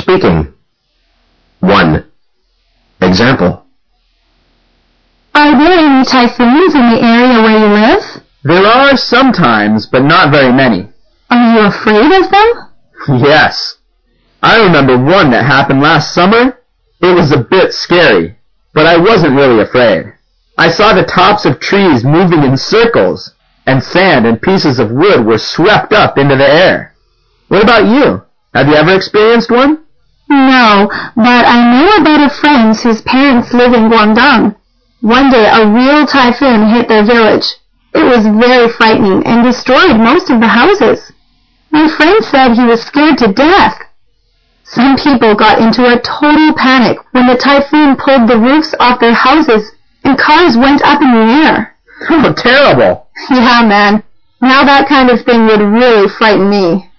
speaking. 1. Example. Are there any typhoons in the area where you live? There are sometimes, but not very many. Are you afraid of them? Yes. I remember one that happened last summer. It was a bit scary, but I wasn't really afraid. I saw the tops of trees moving in circles, and sand and pieces of wood were swept up into the air. What about you? Have you ever experienced one? No, but I know about a friend whose parents live in Guangdong. One day a real typhoon hit their village. It was very frightening and destroyed most of the houses. My friend said he was scared to death. Some people got into a total panic when the typhoon pulled the roofs off their houses and cars went up in the air. Oh, terrible. Yeah, man. Now that kind of thing would really frighten me.